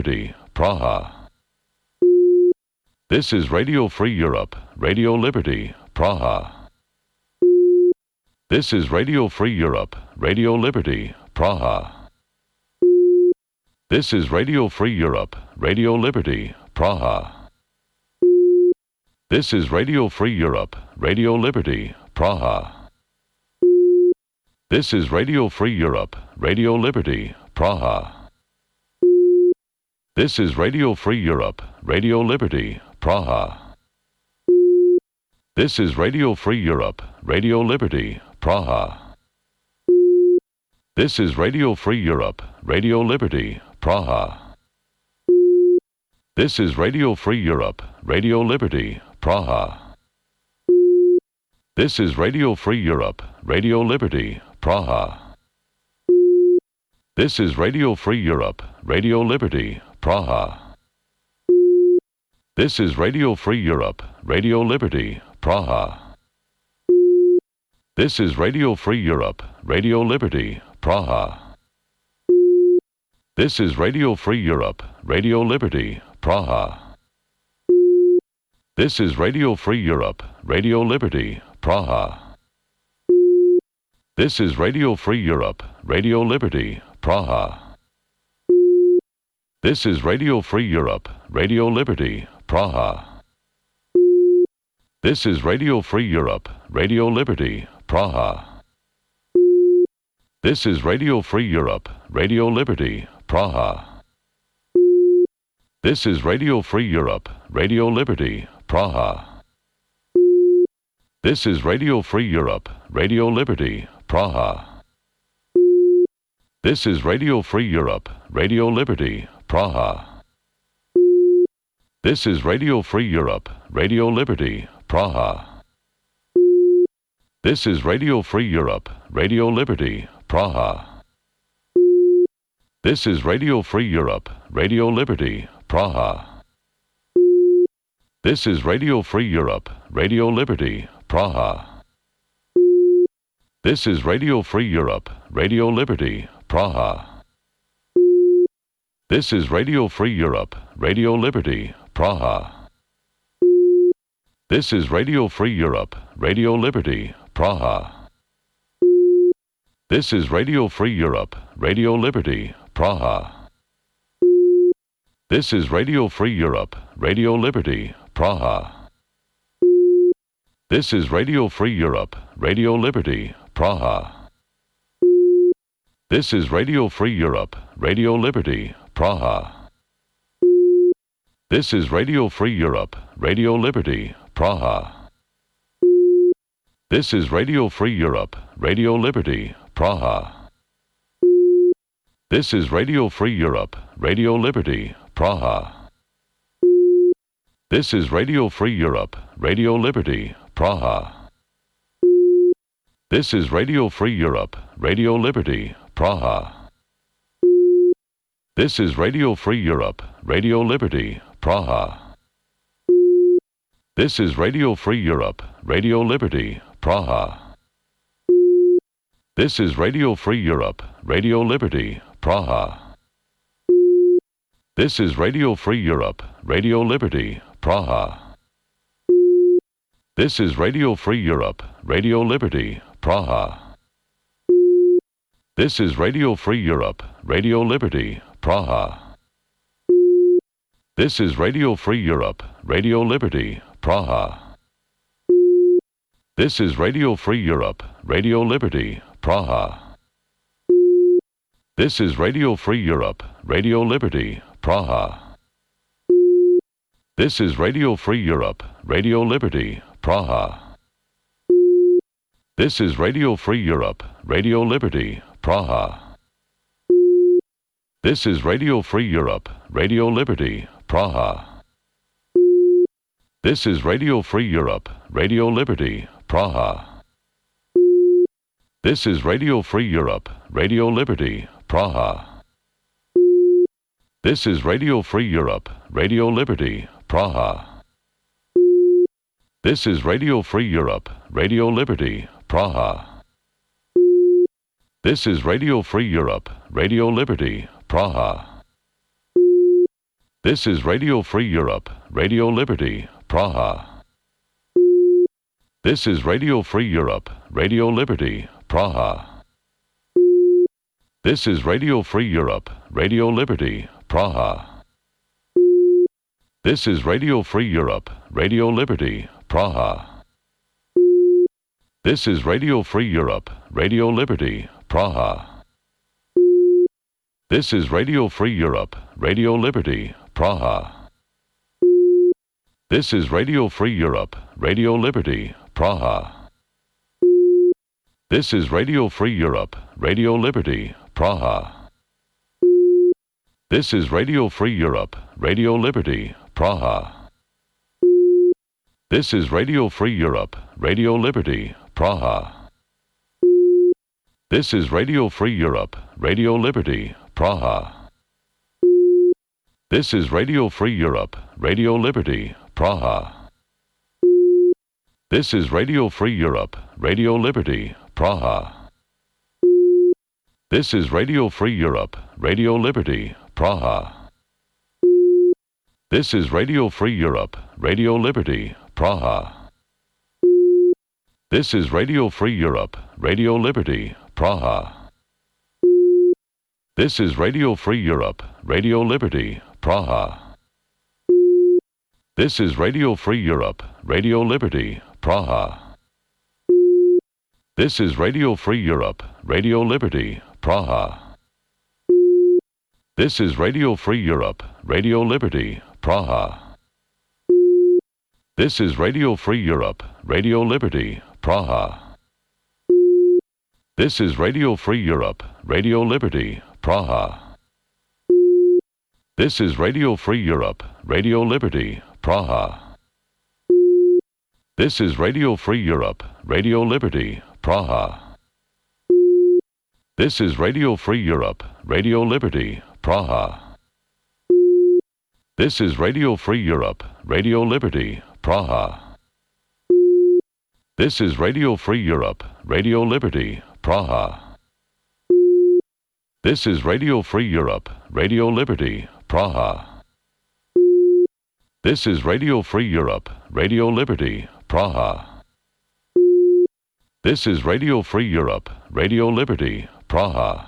Liberty, Praha. This is Radio Free Europe, Radio Liberty, Praha. This is Radio Free Europe, Radio Liberty, Praha. This is Radio Free Europe, Radio Liberty, Praha. This is Radio Free Europe, Radio Liberty, Praha. This is Radio Free Europe, Radio Liberty, Praha. This is Radio Free Europe, Radio Liberty, Praha. This is Radio Free Europe, Radio Liberty, Praha. This is Radio Free Europe, Radio Liberty, Praha. This is Radio Free Europe, Radio Liberty, Praha. This is Radio Free Europe, Radio Liberty, Praha. This is Radio Free Europe, Radio Liberty, Praha. This is Radio Free Europe, Radio Liberty, Praha. This is Radio Free Europe, Radio Liberty, Praha. This is Radio Free Europe, Radio Liberty, Praha. This is Radio Free Europe, Radio Liberty, Praha. This is Radio Free Europe, Radio Liberty, Praha. This is Radio Free Europe, Radio Liberty, Praha. This is Radio Free Europe, Radio Liberty, Praha. This is Radio Free Europe, Radio Liberty, Praha. This is Radio Free Europe, Radio Liberty, Praha. This is Radio Free Europe, Radio Liberty, Praha. This is Radio Free Europe, Radio Liberty, Praha. This is Radio Free Europe, Radio Liberty, Praha. This is Radio Free Europe, Radio Liberty, Praha. This is Radio Free Europe, Radio Liberty, Praha. This is Radio Free Europe, Radio Liberty, Praha. This is Radio Free Europe, Radio Liberty, Praha. This is Radio Free Europe, Radio Liberty, Praha. This is Radio Free Europe, Radio Liberty, Praha. This is Radio Free Europe, Radio Liberty, Praha. This is Radio Free Europe, Radio Liberty, Praha. This is Radio Free Europe, Radio Liberty, Praha. This is Radio Free Europe, Radio Liberty, Praha. This is Radio Free Europe, Radio Liberty, Praha. This is Radio Free Europe, Radio Liberty, Praha. This is Radio Free Europe, Radio Liberty, Praha. This is Radio Free Europe, Radio Liberty, Praha. This is Radio Free Europe, Radio Liberty, Praha. This is Radio Free Europe, Radio Liberty, Praha. This is Radio Free Europe, Radio Liberty, Praha. This is Radio Free Europe, Radio Liberty, Praha. This is Radio Free Europe, Radio Liberty, Praha. This is Radio Free Europe, Radio Liberty, Praha. This is Radio Free Europe, Radio Liberty, Praha. This is Radio Free Europe, Radio Liberty, Praha. This is Radio Free Europe, Radio Liberty, Praha. This is Radio Free Europe, Radio Liberty, Praha. This is Radio Free Europe, Radio Liberty, Praha. This is Radio Free Europe, Radio Liberty, Praha. This is Radio Free Europe, Radio Liberty, Praha. This is Radio Free Europe, Radio Liberty, Praha. This is Radio Free Europe, Radio Liberty, Praha. This is Radio Free Europe, Radio Liberty, Praha. This is Radio Free Europe, Radio Liberty, Praha. This is Radio Free Europe, Radio Liberty, Praha. This is Radio Free Europe, Radio Liberty, Praha. This is Radio Free Europe, Radio Liberty, Praha. This is Radio Free Europe, Radio Liberty, Praha. This is Radio Free Europe, Radio Liberty, Praha. This is Radio Free Europe, Radio Liberty, Praha. This is Radio Free Europe, Radio Liberty, Praha. This is Radio Free Europe, Radio Liberty, Praha. This is Radio Free Europe, Radio Liberty, Praha. This is Radio Free Europe, Radio Liberty, Praha. This is Radio Free Europe, Radio Liberty, Praha. This is Radio Free Europe, Radio Liberty, Praha. This is Radio Free Europe, Radio Liberty, Praha. This is Radio Free Europe, Radio Liberty, Praha. This is Radio Free Europe, Radio Liberty, Praha. This is Radio Free Europe, Radio Liberty, Praha. This is Radio Free Europe, Radio Liberty, Praha. This is Radio Free Europe, Radio Liberty, Praha. This is Radio Free Europe, Radio Liberty, Praha. This is Radio Free Europe, Radio Liberty, Praha. This is Radio Free Europe, Radio Liberty, Praha. This is Radio Free Europe, Radio Liberty, Praha. This is Radio Free Europe, Radio Liberty, Praha. This is Radio Free Europe, Radio Liberty, Praha. This is Radio Free Europe, Radio Liberty, Praha. This is Radio Free Europe, Radio Liberty, Praha. This is Radio Free Europe, Radio Liberty, Praha. This is Radio Free Europe, Radio Liberty, Praha. This is Radio Free Europe, Radio Liberty, Praha. This is Radio Free Europe, Radio Liberty, Praha. This is Radio Free Europe, Radio Liberty, Praha.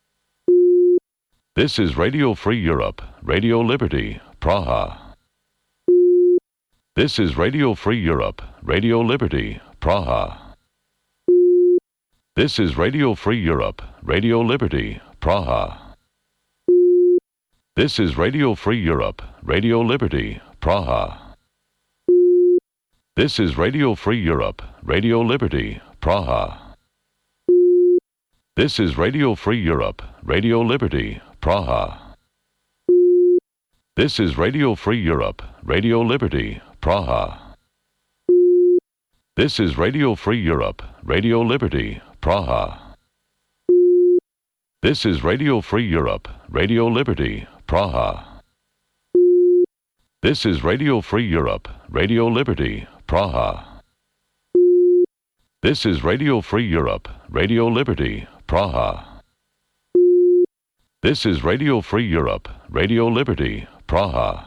This is Radio Free Europe, Radio Liberty, Praha. This is Radio Free Europe, Radio Liberty, Praha. This is Radio Free Europe, Radio Liberty, Praha. This is Radio Free Europe, Radio Liberty, Praha. This is Radio Free Europe, Radio Liberty, Praha. This is Radio Free Europe, Radio Liberty, Praha. This is Radio Free Europe, Radio Liberty, Praha. This is Radio Free Europe, Radio Liberty, Praha. This is Radio Free Europe, Radio Liberty, Praha. This is Radio Free Europe, Radio Liberty, Praha. This is Radio Free Europe, Radio Liberty, Praha. This is Radio Free Europe, Radio Liberty, Praha.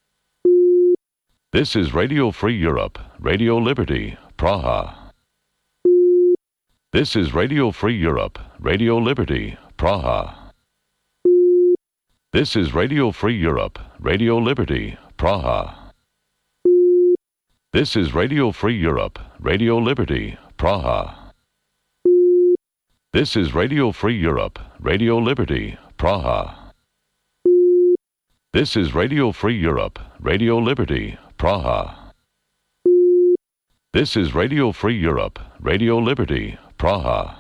This is Radio Free Europe, Radio Liberty, Praha. This is Radio Free Europe, Radio Liberty, Praha. This is Radio Free Europe, Radio Liberty, Praha. This is Radio Free Europe, Radio Liberty, Praha. This is Radio Free Europe, Radio Liberty, Praha. This is Radio Free Europe, Radio Liberty, Praha. This is Radio Free Europe, Radio Liberty, Praha.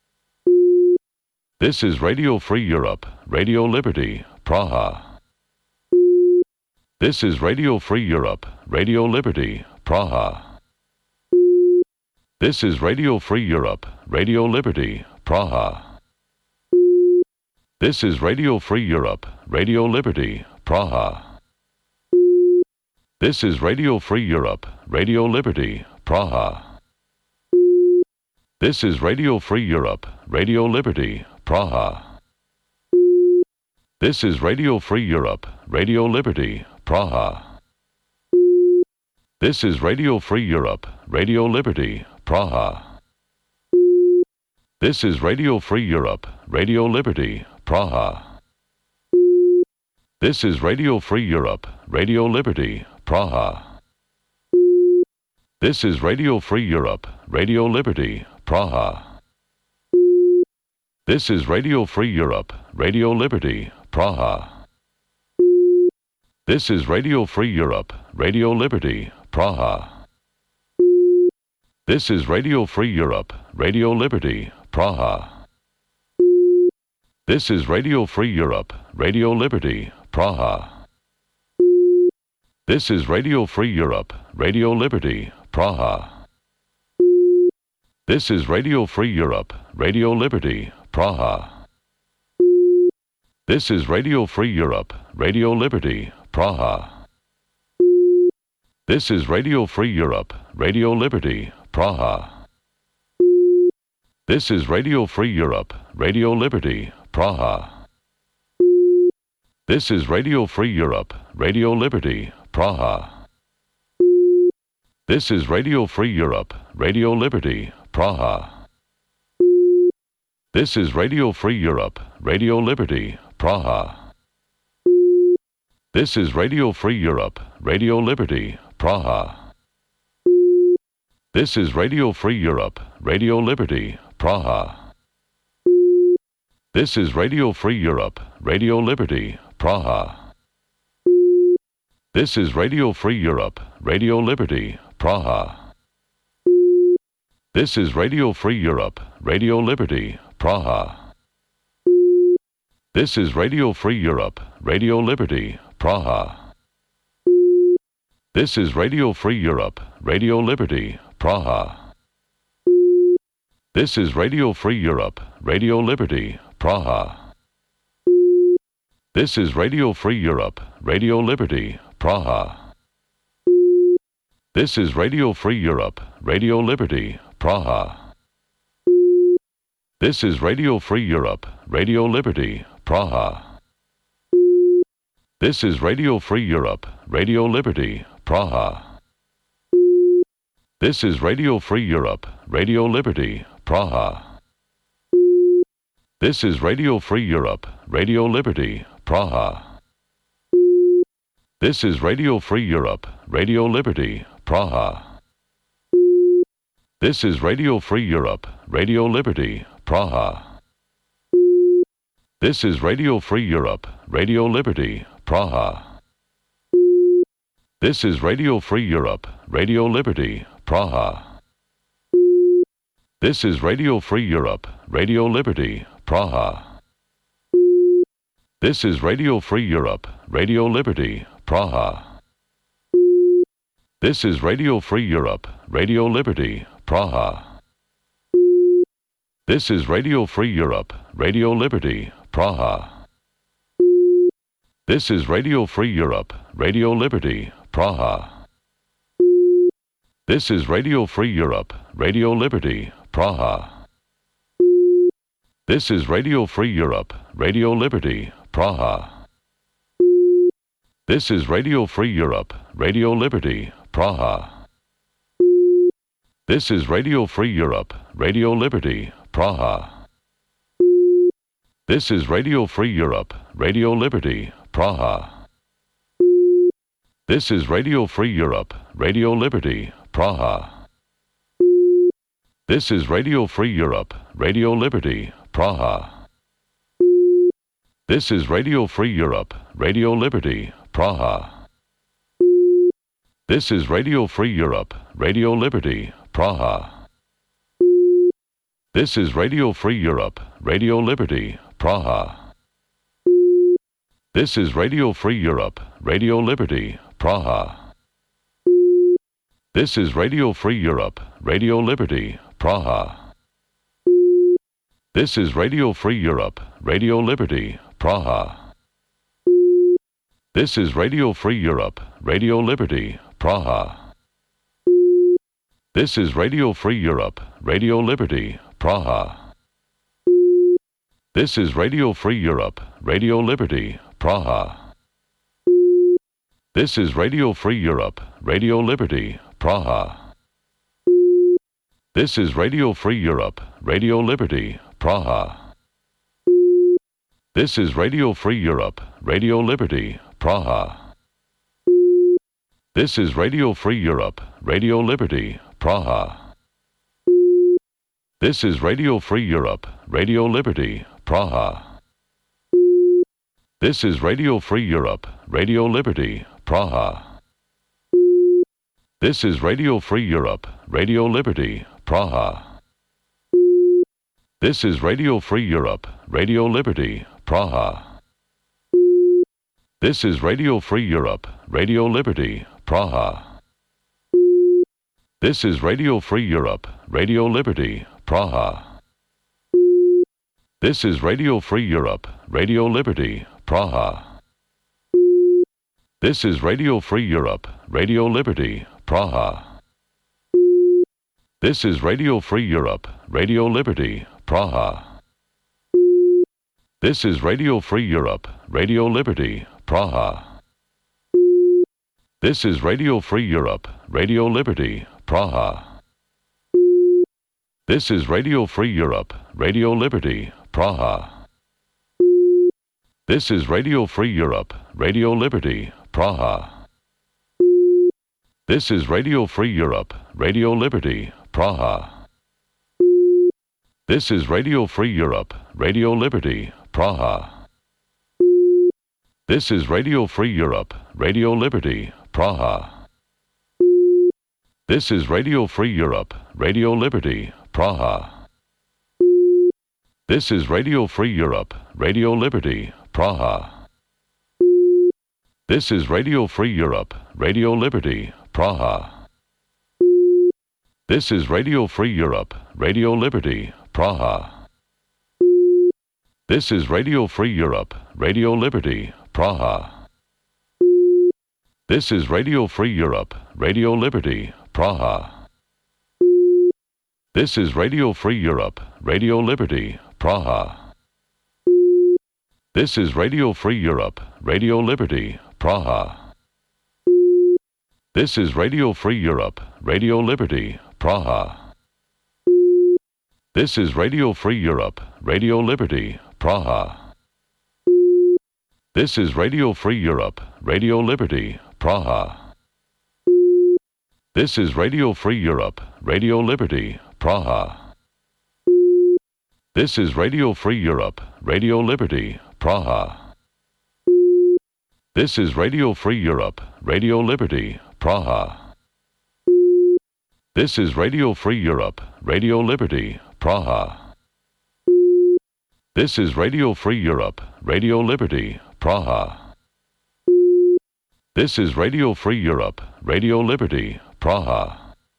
This is Radio Free Europe, Radio Liberty, Praha. This is Radio Free Europe, Radio Liberty, Praha. This is Radio Free Europe, Radio Liberty, Praha. This is Radio Free Europe, Radio Liberty, Praha. This is Radio Free Europe, Radio Liberty, Praha. This is Radio Free Europe, Radio Liberty, Praha. This is Radio Free Europe, Radio Liberty, Praha. This is Radio Free Europe, Radio Liberty, Praha. This is Radio Free Europe, Radio Liberty, Praha. This is Radio Free Europe, Radio Liberty, Praha. This is Radio Free Europe, Radio Liberty, Praha. This is Radio Free Europe, Radio Liberty, Praha. This is Radio Free Europe, Radio Liberty, Praha. This is Radio Free Europe, Radio Liberty, Praha. This is Radio Free Europe, Radio Liberty, Praha. This is Radio Free Europe, Radio Liberty, Praha. This is Radio Free Europe, Radio Liberty, Praha. This is Radio Free Europe, Radio Liberty, Praha. This is Radio Free Europe, Radio Liberty, Praha. This is Radio Free Europe, Radio Liberty, Praha. This is Radio Free Europe, Radio Liberty, Praha. This is Radio Free Europe, Radio Liberty, Praha. This is Radio Free Europe, Radio Liberty, Praha. This is Radio Free Europe, Radio Liberty, Praha. This is Radio Free Europe, Radio Liberty, Praha. This is Radio Free Europe, Radio Liberty, Praha. This is Radio Free Europe, Radio Liberty, Praha. This is Radio Free Europe, Radio Liberty, Praha. This is Radio Free Europe, Radio Liberty, Praha. This is Radio Free Europe, Radio Liberty, Praha. This is Radio Free Europe, Radio Liberty, Praha. This is Radio Free Europe, Radio Liberty, Praha. This is Radio Free Europe, Radio Liberty, Praha. This is Radio Free Europe, Radio Liberty, Praha. This is Radio Free Europe, Radio Liberty, Praha. This is Radio Free Europe, Radio Liberty, Praha. This is Radio Free Europe, Radio Liberty, Praha. This is Radio Free Europe, Radio Liberty, Praha. This is Radio Free Europe, Radio Liberty, Praha. This is Radio Free Europe, Radio Liberty, Praha. This is Radio Free Europe, Radio Liberty, Praha. This is Radio Free Europe, Radio Liberty, Praha. This is Radio Free Europe, Radio Liberty, Praha. This is Radio Free Europe, Radio Liberty, Praha. This is Radio Free Europe, Radio Liberty, Praha. This is Radio Free Europe, Radio Liberty, Praha. This is Radio Free Europe, Radio Liberty, Praha. This is Radio Free Europe, Radio Liberty, Praha. This is Radio Free Europe, Radio Liberty, Praha. This is Radio Free Europe, Radio Liberty, Praha. This is Radio Free Europe, Radio Liberty, Praha. This is Radio Free Europe, Radio Liberty, Praha. This is Radio Free Europe, Radio Liberty, Praha. This is Radio Free Europe, Radio Liberty, Praha. This is Radio Free Europe, Radio Liberty, Praha. This is Radio Free Europe, Radio Liberty, Praha. This is Radio Free Europe, Radio Liberty, Praha. This is Radio Free Europe, Radio Liberty, Praha. This is Radio Free Europe, Radio Liberty, Praha. This is Radio Free Europe, Radio Liberty, Praha. This is Radio Free Europe, Radio Liberty, Praha. This is Radio Free Europe, Radio Liberty, Praha. This is Radio Free Europe, Radio Liberty, Praha. This is Radio Free Europe, Radio Liberty, Praha. This is Radio Free Europe, Radio Liberty, Praha. This is Radio Free Europe, Radio Liberty, Praha. This is Radio Free Europe, Radio Liberty, Praha. This is Radio Free Europe, Radio Liberty, Praha. This is Radio Free Europe, Radio Liberty, Praha. This is Radio Free Europe, Radio Liberty, Praha. This is Radio Free Europe, Radio Liberty, Praha. This is Radio Free Europe, Radio Liberty, Praha. This is Radio Free Europe, Radio Liberty, Praha. This is Radio Free Europe, Radio Liberty, Praha. This is Radio Free Europe, Radio Liberty, Praha. This is Radio Free Europe, Radio Liberty, Praha. This is Radio Free Europe, Radio Liberty, Praha. This is Radio Free Europe, Radio Liberty, Praha. This is Radio Free Europe, Radio Liberty, Praha. This is Radio Free Europe, Radio Liberty, Praha. This is Radio Free Europe, Radio Liberty, Praha. This is Radio Free Europe, Radio Liberty, Praha. This is Radio Free Europe, Radio Liberty, Praha. This is Radio Free Europe, Radio Liberty, Praha. This is Radio Free Europe, Radio Liberty, Praha. This is Radio Free Europe, Radio Liberty, Praha. This is Radio Free Europe, Radio Liberty, Praha. This is Radio Free Europe, Radio Liberty, Praha. This is Radio Free Europe, Radio Liberty, Praha. This is Radio Free Europe, Radio Liberty, Praha. This is Radio Free Europe, Radio Liberty, Praha. This is Radio Free Europe, Radio Liberty, Praha. This is Radio Free Europe, Radio Liberty, Praha. This is Radio Free Europe, Radio Liberty, Praha. This is Radio Free Europe, Radio Liberty, Praha. This is Radio Free Europe, Radio Liberty, Praha. This is Radio Free Europe, Radio Liberty, Praha. This is Radio Free Europe, Radio Liberty, Praha. This is Radio Free Europe, Radio Liberty, Praha.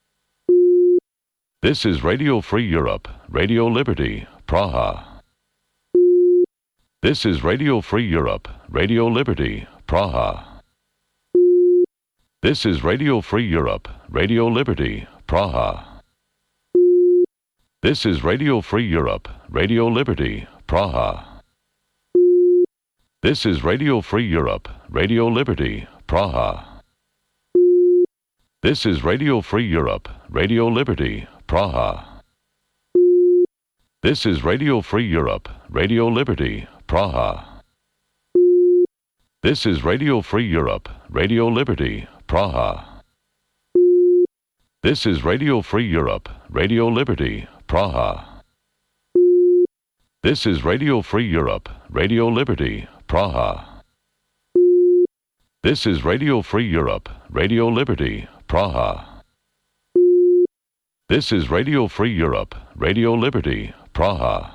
This is Radio Free Europe, Radio Liberty, Praha. This is Radio Free Europe, Radio Liberty, Praha. This is Radio Free Europe, Radio Liberty, Praha. This is Radio Free Europe, Radio Liberty, Praha. This is Radio Free Europe, Radio Liberty, Praha. This is Radio Free Europe, Radio Liberty, Praha. This is Radio Free Europe, Radio Liberty, Praha. This is Radio Free Europe, Radio Liberty, Praha. This is Radio Free Europe, Radio Liberty, Praha. This is Radio Free Europe, Radio Liberty, Praha. This is Radio Free Europe, Radio Liberty, Praha. This is Radio Free Europe, Radio Liberty, Praha.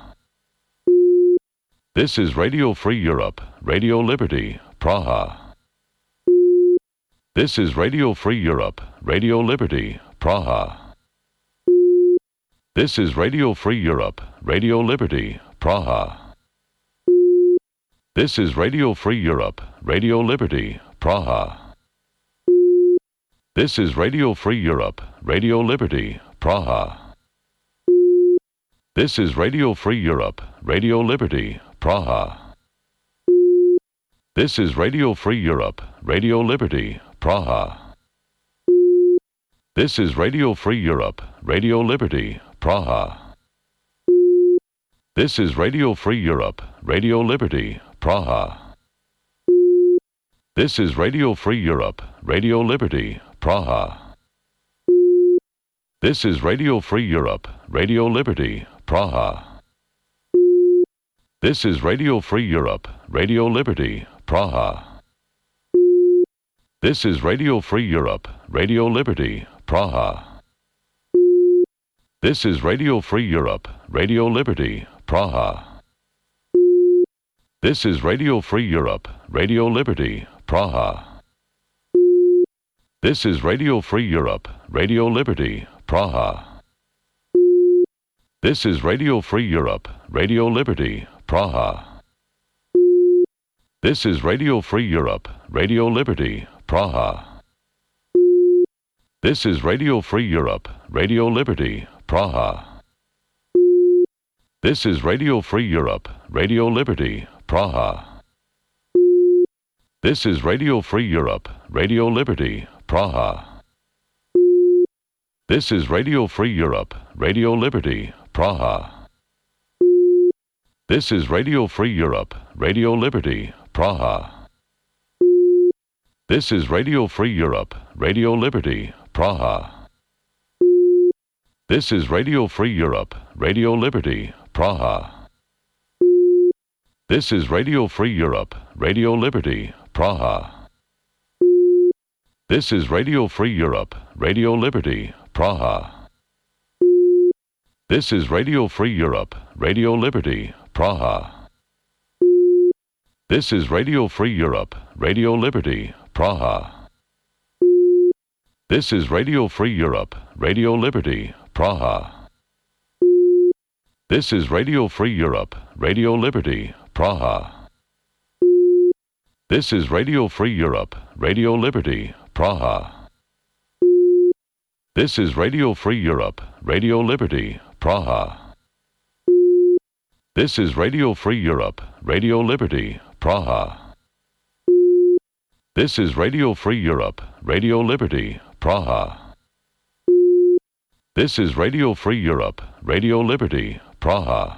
This is Radio Free Europe, Radio Liberty, Praha. This is Radio Free Europe, Radio Liberty, Praha. This is Radio Free Europe, Radio Liberty, Praha. This is Radio Free Europe, Radio Liberty, Praha. This is Radio Free Europe, Radio Liberty, Praha. This is Radio Free Europe, Radio Liberty, Praha. This is Radio Free Europe, Radio Liberty, Praha. This is Radio Free Europe, Radio Liberty, Praha. This is Radio Free Europe, Radio Liberty, Praha. This is Radio Free Europe, Radio Liberty, Praha. This is Radio Free Europe, Radio Liberty, Praha. This is Radio Free Europe, Radio Liberty, Praha. This is Radio Free Europe, Radio Liberty, Praha. This is Radio Free Europe, Radio Liberty, Praha. This is Radio Free Europe, Radio Liberty, Praha. This is Radio Free Europe, Radio Liberty, Praha. This is Radio Free Europe, Radio Liberty, Praha. This is Radio Free Europe, Radio Liberty, Praha. This is Radio Free Europe, Radio Liberty, Praha. This is Radio Free Europe, Radio Liberty, Praha. This is Radio Free Europe, Radio Liberty, Praha. This is Radio Free Europe, Radio Liberty, Praha. This is Radio Free Europe, Radio Liberty, Praha. This is Radio Free Europe, Radio Liberty, Praha. This is Radio Free Europe, Radio Liberty, Praha. This is Radio Free Europe, Radio Liberty, Praha. This is Radio Free Europe, Radio Liberty, Praha. This is Radio Free Europe, Radio Liberty, Praha. This is Radio Free Europe, Radio Liberty, Praha. This is Radio Free Europe, Radio Liberty, Praha. This is Radio Free Europe, Radio Liberty, Praha. This is Radio Free Europe, Radio Liberty, Praha. This is Radio Free Europe, Radio Liberty, Praha. This is Radio Free Europe, Radio Liberty, Praha. This is Radio Free Europe, Radio Liberty, Praha. This is Radio Free Europe, Radio Liberty, Praha.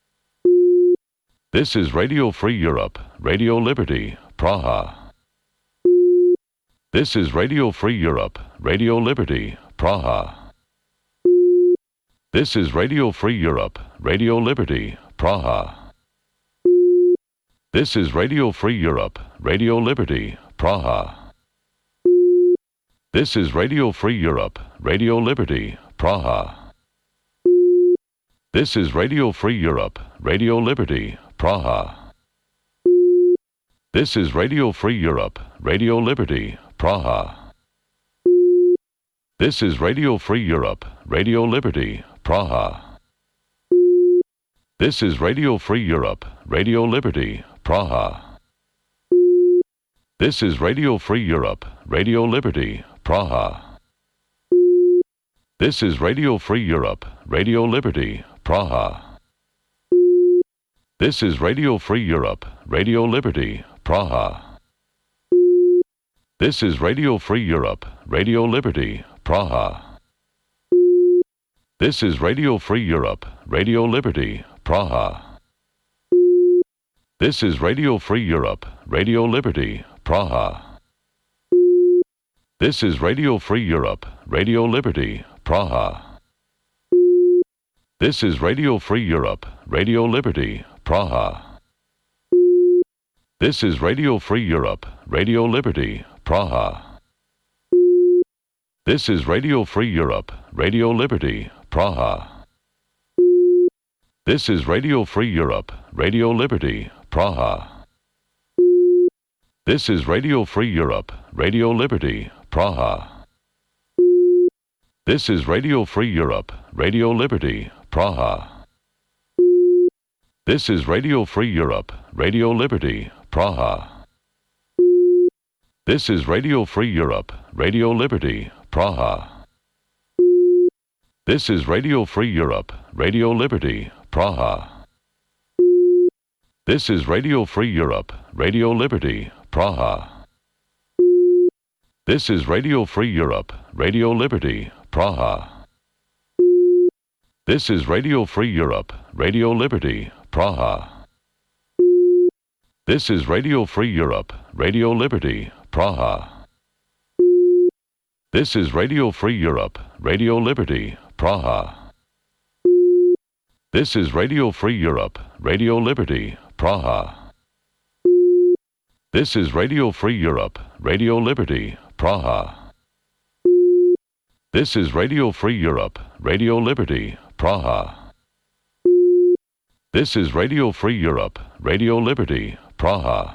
This is Radio Free Europe, Radio Liberty, Praha. This is Radio Free Europe, Radio Liberty, Praha. This is Radio Free Europe, Radio Liberty, Praha. This is Radio Free Europe, Radio Liberty, Praha. This is Radio Free Europe, Radio Liberty, Praha. This is Radio Free Europe, Radio Liberty, Praha. This is Radio Free Europe, Radio Liberty, Praha. This is Radio Free Europe, Radio Liberty, Praha. This is Radio Free Europe, Radio Liberty, Praha. This is Radio Free Europe, Radio Liberty, Praha. This is Radio Free Europe, Radio Liberty, Praha. This is Radio Free Europe, Radio Liberty, Praha. This is Radio Free Europe, Radio Liberty, Praha. This is Radio Free Europe, Radio Liberty, Praha. This is Radio Free Europe, Radio Liberty, Praha. This is Radio Free Europe, Radio Liberty, Praha. This is Radio Free Europe, Radio Liberty, Praha. This is Radio Free Europe, Radio Liberty, Praha. This is Radio Free Europe, Radio Liberty, Praha. This is Radio Free Europe, Radio Liberty, Praha. This is Radio Free Europe, Radio Liberty, Praha. This is Radio Free Europe, Radio Liberty, Praha. This is Radio Free Europe, Radio Liberty, Praha. This is Radio Free Europe, Radio Liberty, Praha. This is Radio Free Europe, Radio Liberty, Praha. This is Radio Free Europe, Radio Liberty, Praha. This is Radio Free Europe, Radio Liberty, Praha. This is Radio Free Europe, Radio Liberty, Praha. This is Radio Free Europe, Radio Liberty, Praha. This is Radio Free Europe, Radio Liberty, Praha. This is Radio Free Europe, Radio Liberty, Praha. This is Radio Free Europe, Radio Liberty, Praha. This is Radio Free Europe, Radio Liberty, Praha. This is Radio Free Europe, Radio Liberty, Praha.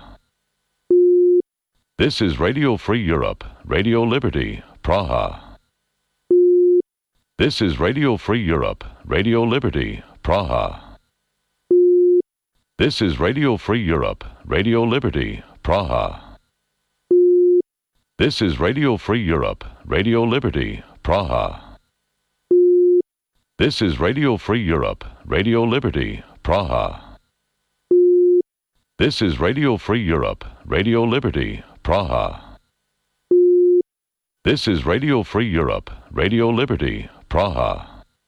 This is Radio Free Europe, Radio Liberty, Praha. This is Radio Free Europe, Radio Liberty, Praha. This is Radio Free Europe, Radio Liberty, Praha. This is Radio Free Europe, Radio Liberty, Praha. This is Radio Free Europe, Radio Liberty, Praha. This is Radio Free Europe, Radio Liberty, Praha. This is Radio Free Europe, Radio Liberty, Praha.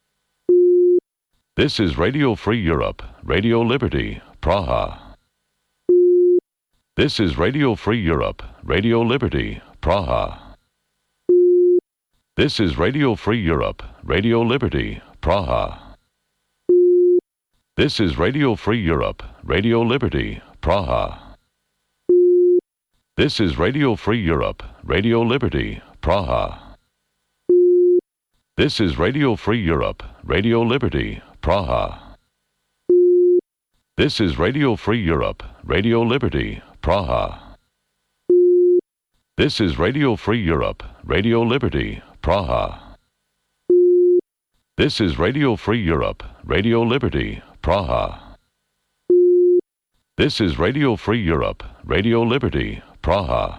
This is Radio Free Europe, Radio Liberty, Praha. This is Radio Free Europe, Radio Liberty, Praha. This is Radio Free Europe, Radio Liberty, Praha. This is Radio Free Europe, Radio Liberty, Praha. This is Radio Free Europe, Radio Liberty, Praha. This is Radio Free Europe, Radio Liberty, Praha. This is Radio Free Europe, Radio Liberty, Praha. This is Radio Free Europe, Radio Liberty, Praha. This is Radio Free Europe, Radio Liberty, Praha. This is Radio Free Europe, Radio Liberty, Praha.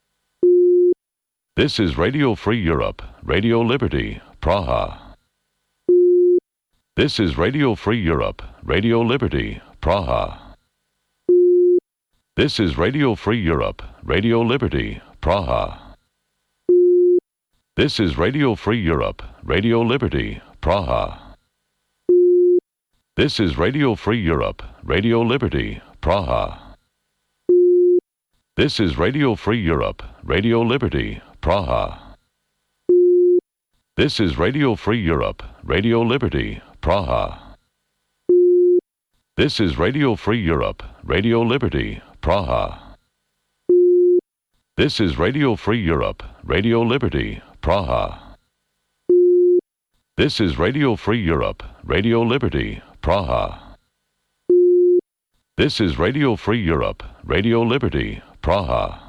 This is Radio Free Europe, Radio Liberty, Praha. This is Radio Free Europe, Radio Liberty, Praha. This is Radio Free Europe, Radio Liberty, Praha. This is Radio Free Europe, Radio Liberty, Praha. This is Radio Free Europe, Radio Liberty, Praha. This is Radio Free Europe, Radio Liberty, Praha. This is Radio Free Europe, Radio Liberty, Praha. This is Radio Free Europe, Radio Liberty, Praha. This is Radio Free Europe, Radio Liberty, Praha. This is Radio Free Europe, Radio Liberty, Praha. This is Radio Free Europe, Radio Liberty, Praha.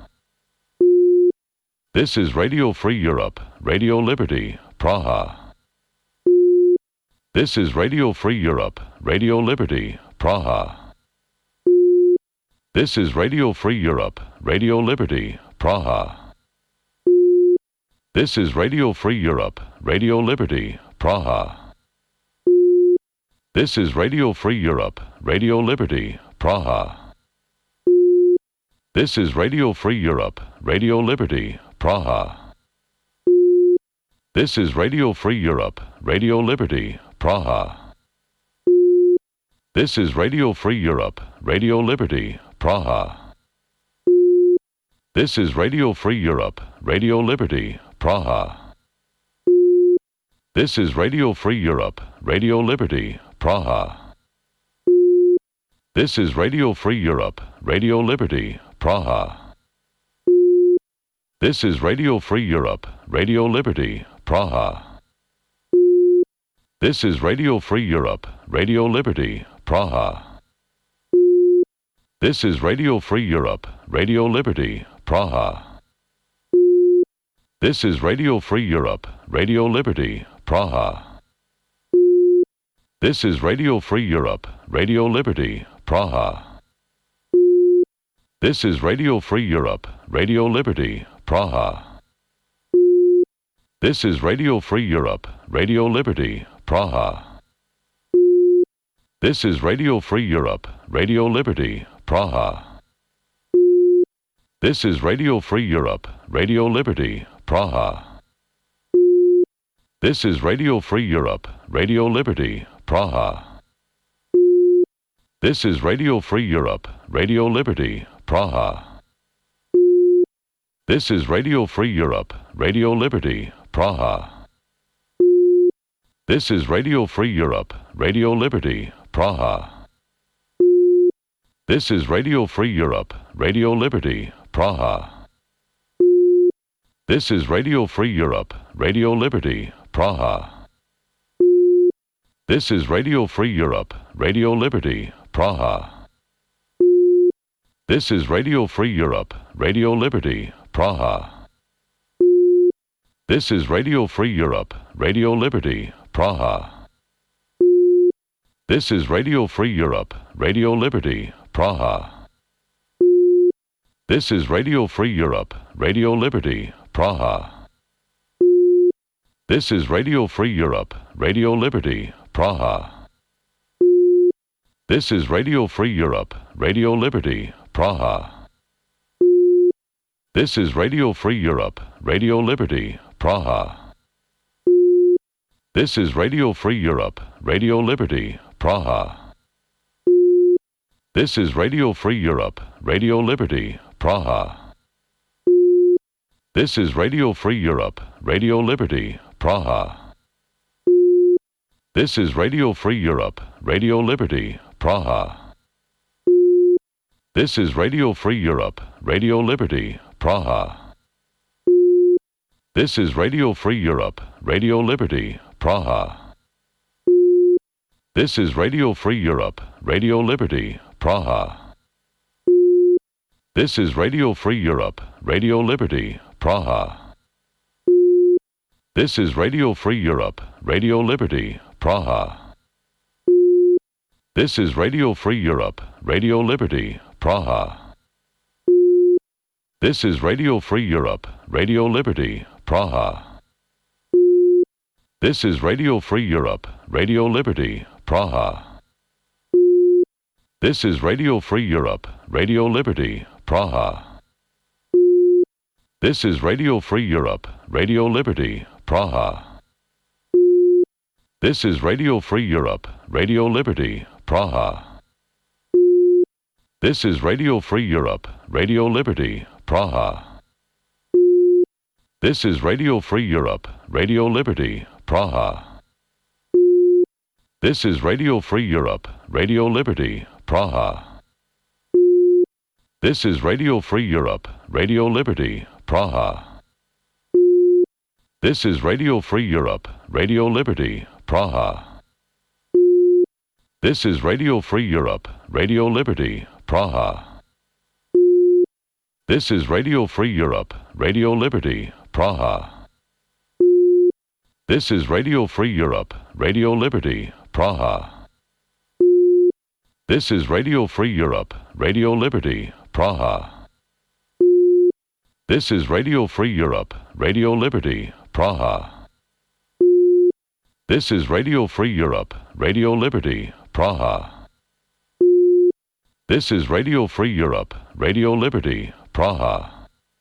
This is Radio Free Europe, Radio Liberty, Praha. This is Radio Free Europe, Radio Liberty, Praha. This is Radio Free Europe, Radio Liberty, Praha. This is Radio Free Europe, Radio Liberty, Praha. This is Radio Free Europe, Radio Liberty, Praha. This is Radio Free Europe, Radio Liberty, Praha. This is Radio Free Europe, Radio Liberty, Praha. This is Radio Free Europe, Radio Liberty, Praha. This is Radio Free Europe, Radio Liberty, Praha. This is Radio Free Europe, Radio Liberty, Praha. This is Radio Free Europe, Radio Liberty, Praha. This is Radio Free Europe, Radio Liberty, Praha. This is Radio Free Europe, Radio Liberty, Praha. This is Radio Free Europe, Radio Liberty, Praha. This is Radio Free Europe, Radio Liberty, Praha. This is Radio Free Europe, Radio Liberty, Praha. This is Radio Free Europe, Radio Liberty, Praha. This is Radio Free Europe, Radio Liberty, Praha. This is Radio Free Europe, Radio Liberty, Praha. This is Radio Free Europe, Radio Liberty, Praha. This is Radio Free Europe, Radio Liberty, Praha. This is Radio Free Europe, Radio Liberty, Praha. This is Radio Free Europe, Radio Liberty, Praha. This is Radio Free Europe, Radio Liberty, Praha. This is Radio Free Europe, Radio Liberty, Praha. This is Radio Free Europe, Radio Liberty, Praha. This is Radio Free Europe, Radio Liberty, Praha. This is Radio Free Europe, Radio Liberty, Praha. This is Radio Free Europe, Radio Liberty, Praha. This is Radio Free Europe, Radio Liberty, Praha. This is Radio Free Europe, Radio Liberty, Praha. This is Radio Free Europe, Radio Liberty, Praha. This is Radio Free Europe, Radio Liberty, Praha. This is Radio Free Europe, Radio Liberty, Praha. This is Radio Free Europe, Radio Liberty, Praha. This is Radio Free Europe, Radio Liberty, Praha. This is Radio Free Europe, Radio Liberty, Praha. This is Radio Free Europe, Radio Liberty, Praha. This is Radio Free Europe, Radio Liberty, Praha. This is Radio Free Europe, Radio Liberty, Praha. This is Radio Free Europe, Radio Liberty, Praha. This is Radio Free Europe, Radio Liberty, Praha. This is Radio Free Europe, Radio Liberty, Praha. This is Radio Free Europe, Radio Liberty, Praha. This is Radio Free Europe, Radio Liberty, Praha. This is Radio Free Europe, Radio Liberty, Praha. This is Radio Free Europe, Radio Liberty, Praha. This is Radio Free Europe, Radio Liberty, Praha. This is Radio Free Europe, Radio Liberty, Praha. This is Radio Free Europe, Radio Liberty, Praha. This is Radio Free Europe, Radio Liberty, Praha. This is Radio Free Europe, Radio Liberty, Praha. This is Radio Free Europe, Radio Liberty, Praha. This is Radio Free Europe, Radio Liberty, Praha. This is Radio Free Europe, Radio Liberty, Praha. This is Radio Free Europe, Radio Liberty, Praha. This is Radio Free Europe, Radio Liberty, Praha. This is Radio Free Europe, Radio Liberty, Praha. This is Radio Free Europe, Radio Liberty, Praha. This is Radio Free Europe, Radio Liberty, Praha. This is Radio Free Europe, Radio Liberty, Praha.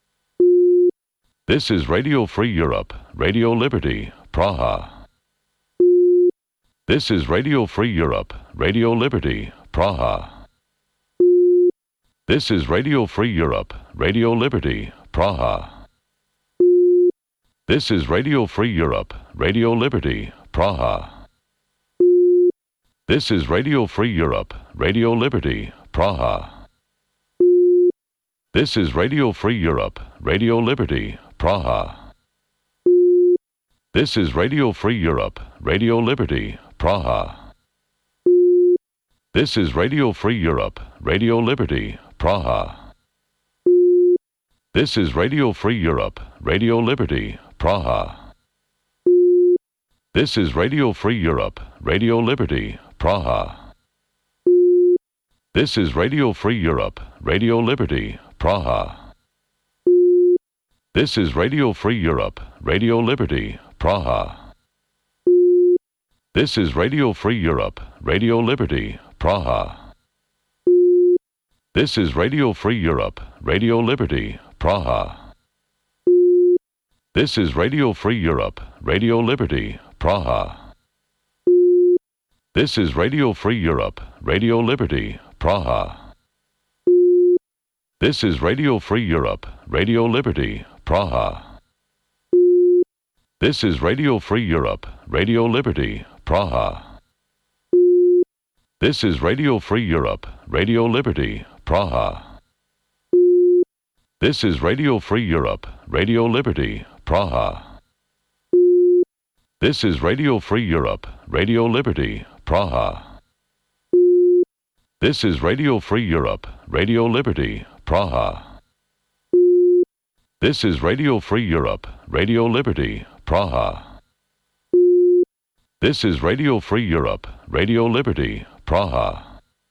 This is Radio Free Europe, Radio Liberty, Praha. This is Radio Free Europe, Radio Liberty, Praha. This is Radio Free Europe, Radio Liberty, Praha. This is Radio Free Europe, Radio Liberty, Praha. This is Radio Free Europe, Radio Liberty, Praha. This is Radio Free Europe, Radio Liberty, Praha. This is Radio Free Europe, Radio Liberty, Praha. This is Radio Free Europe, Radio Liberty, Praha. This is Radio Free Europe, Radio Liberty, Praha. This is Radio Free Europe, Radio Liberty, Praha. This is Radio Free Europe, Radio Liberty, Praha. This is Radio Free Europe, Radio Liberty, Praha. This is Radio Free Europe, Radio Liberty, Praha. This is Radio Free Europe, Radio Liberty, Praha. This is Radio Free Europe, Radio Liberty, Praha. This is Radio Free Europe, Radio Liberty, Praha. This is Radio Free Europe, Radio Liberty, Praha. This is Radio Free Europe, Radio Liberty, Praha. This is Radio Free Europe, Radio Liberty, Praha. This is Radio Free Europe, Radio Liberty, Praha. This is Radio Free Europe, Radio Liberty, Praha. This is Radio Free Europe, Radio Liberty, Praha. This is Radio Free Europe, Radio Liberty, Praha. This is Radio Free Europe, Radio Liberty, Praha.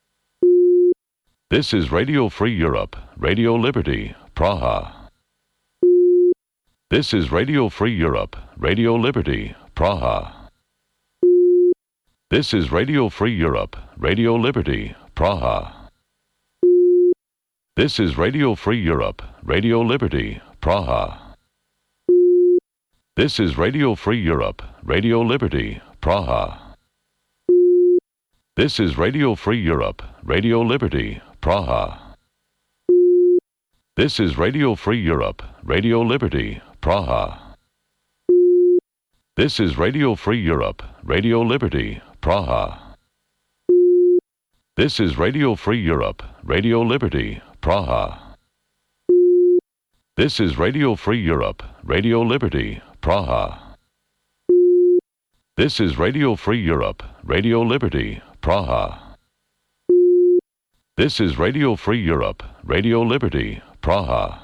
This is Radio Free Europe, Radio Liberty, Praha. This is Radio Free Europe, Radio Liberty, Praha. This is Radio Free Europe, Radio Liberty, Praha. This is Radio Free Europe, Radio Liberty, Praha. This is Radio Free Europe, Radio Liberty, Praha. This is Radio Free Europe, Radio Liberty, Praha. This is Radio Free Europe, Radio Liberty, Praha. This is Radio Free Europe, Radio Liberty, Praha. This is Radio Free Europe, Radio Liberty, Praha. This is Radio Free Europe, Radio Liberty, Praha. This is Radio Free Europe, Radio Liberty, Praha. This is Radio Free Europe, Radio Liberty, Praha.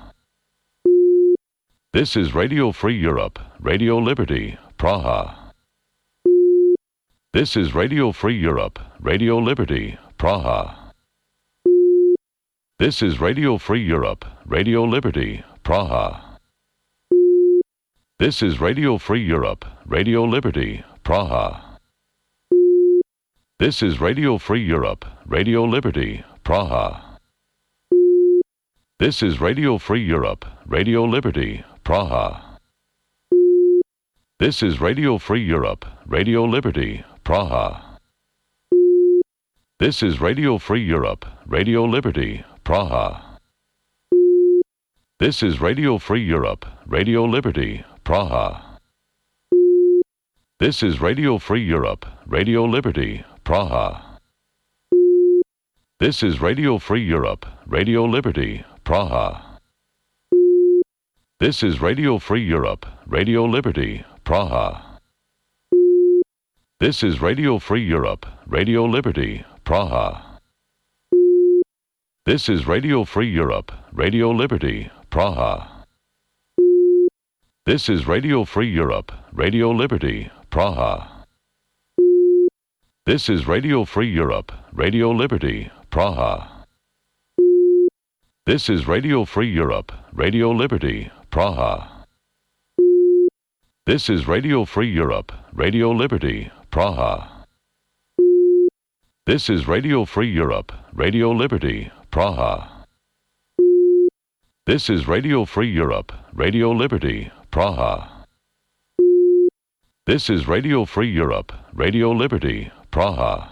This is Radio Free Europe, Radio Liberty, Praha. This is Radio Free Europe, Radio Liberty, Praha. This is Radio Free Europe, Radio Liberty, Praha. This is Radio Free Europe, Radio Liberty, Praha. This is Radio Free Europe, Radio Liberty, Praha. This is Radio Free Europe, Radio Liberty, Praha. This is Radio Free Europe, Radio Liberty, Praha. This is Radio Free Europe, Radio Liberty, Praha. This is Radio Free Europe, Radio Liberty, Praha. This is Radio Free Europe, Radio Liberty, Praha. This is Radio Free Europe, Radio Liberty, Praha. This is Radio Free Europe, Radio Liberty, Praha. This is Radio Free Europe, Radio Liberty, Praha. This is Radio Free Europe, Radio Liberty, Praha. This is Radio Free Europe, Radio Liberty, Praha. This is Radio Free Europe, Radio Liberty, Praha. This is Radio Free Europe, Radio Liberty, Praha. This is Radio Free Europe, Radio Liberty, Praha. This is Radio Free Europe, Radio Liberty, Praha. This is Radio Free Europe, Radio Liberty, Praha. This is Radio Free Europe, Radio Liberty, Praha.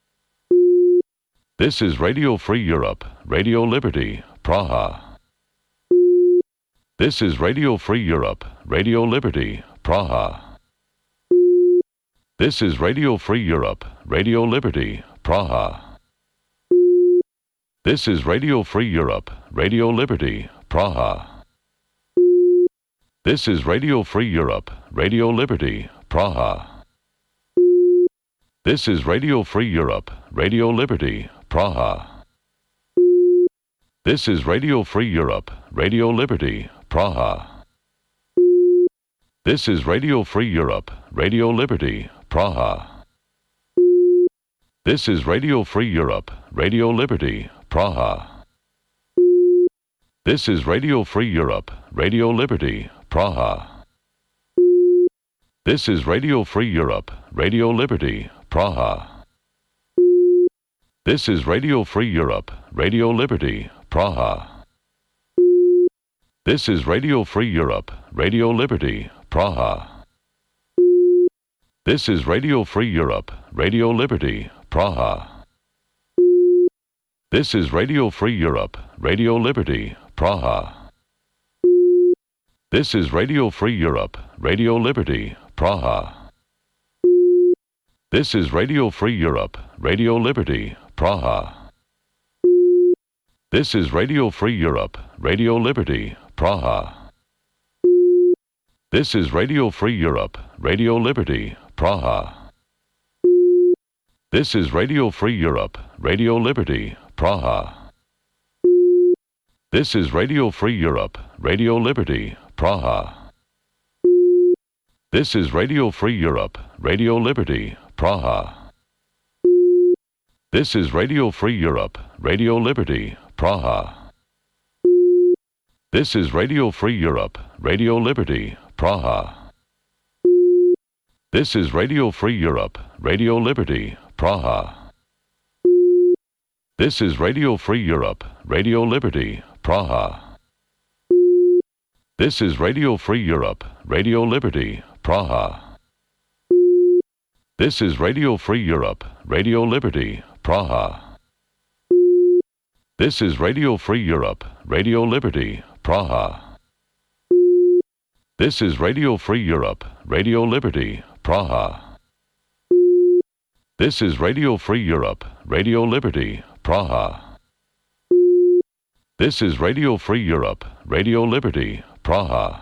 This is Radio Free Europe, Radio Liberty, Praha. This is Radio Free Europe, Radio Liberty, Praha. This is Radio Free Europe, Radio Liberty, Praha. This is Radio Free Europe, Radio Liberty, Praha. This is Radio Free Europe, Radio Liberty, Praha. This is Radio Free Europe, Radio Liberty, Praha. This is Radio Free Europe, Radio Liberty, Praha. This is Radio Free Europe, Radio Liberty, Praha. This is Radio Free Europe, Radio Liberty, Praha. This is Radio Free Europe, Radio Liberty, Praha. This is Radio Free Europe, Radio Liberty, Praha. This is Radio Free Europe, Radio Liberty, Praha. This is Radio Free Europe, Radio Liberty, Praha. This is Radio Free Europe, Radio Liberty, Praha. This is Radio Free Europe, Radio Liberty, Praha. This is Radio Free Europe, Radio Liberty, Praha. This is Radio Free Europe, Radio Liberty, Praha. This is Radio Free Europe, Radio Liberty, Praha. This is Radio Free Europe, Radio Liberty, Praha. This is Radio Free Europe, Radio Liberty, Praha. This is Radio Free Europe, Radio Liberty, Praha. This is Radio Free Europe, Radio Liberty, Praha. This is Radio Free Europe, Radio Liberty, Praha. This is Radio Free Europe, Radio Liberty, Praha. This is Radio Free Europe, Radio Liberty, Praha. This is Radio Free Europe, Radio Liberty, Praha. This is Radio Free Europe, Radio Liberty, Praha. This is Radio Free Europe, Radio Liberty, Praha. This is Radio Free Europe, Radio Liberty, Praha. This is Radio Free Europe, Radio Liberty, Praha. This is Radio Free Europe, Radio Liberty, Praha. This is Radio Free Europe, Radio Liberty, Praha.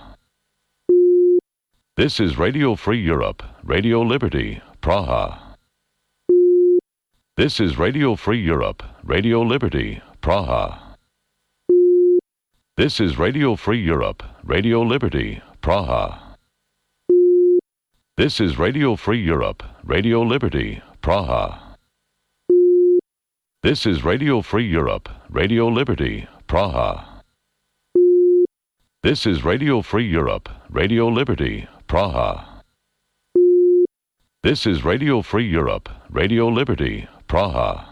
This is Radio Free Europe, Radio Liberty, Praha. This is Radio Free Europe, Radio Liberty, Praha. This is Radio Free Europe, Radio Liberty, Praha. This is Radio Free Europe, Radio Liberty, Praha. This is Radio Free Europe, Radio Liberty, Praha. This is Radio Free Europe, Radio Liberty, Praha. This is Radio Free Europe, Radio Liberty, Praha.